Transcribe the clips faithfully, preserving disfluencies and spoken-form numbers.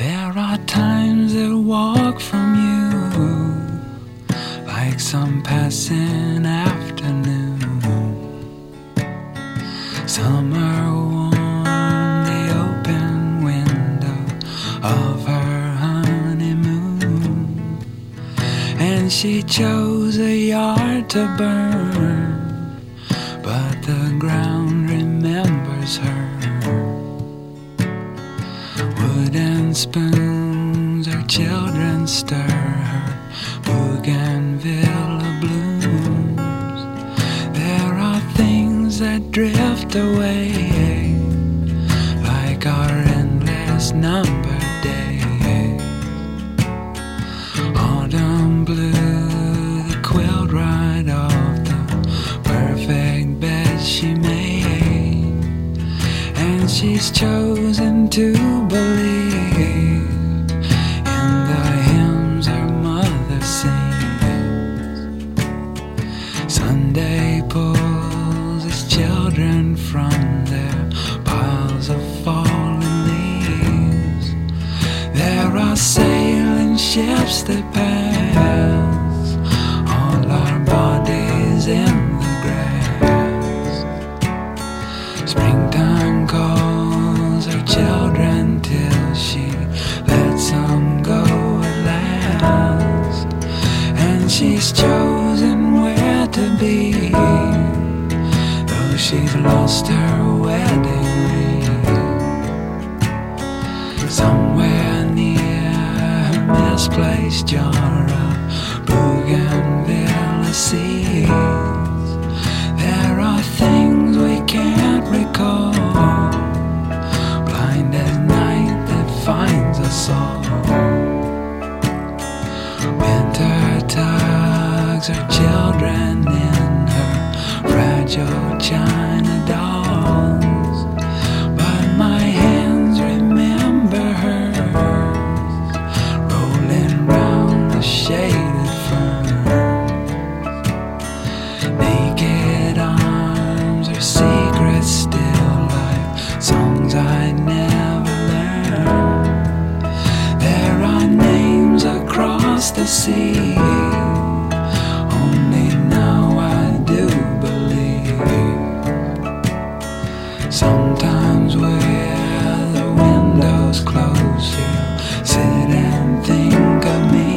There are times that walk from you like some passing afternoon. Summer warmed the open window of her honeymoon, and she chose a yard to burn, but the ground remembers her. Wooden spoons her children stir, her bougainvillea blooms. There are things that drift away like our endless numbered days. Autumn blew the quilt right off the perfect bed she made, and she's chosen to believe in the hymns her mother sings. Sunday pulls its children from their piles of fallen leaves. There are sailing ships that pass all our bodies in the grass. Springtime calls her children till she lets them go at last, and she's chosen where to be, though she's lost her wedding ring. Somewhere near her misplaced jar of bougainvillea seeds, there are things we can't recall, blind as night that finds us all. Winter tugs her children in her fragile china dolls, but my hands remember hers, rolling round the shaded ferns. Naked arms are secrets still, like songs I never learned. There are names across the sea, only now I do believe. Sometimes where the windows close, she'll sit and think of me,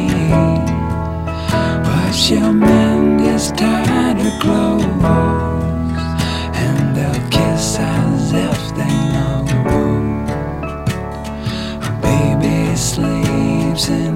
but she'll mend his tattered clothes, and they'll kiss as if they know. A baby sleeps in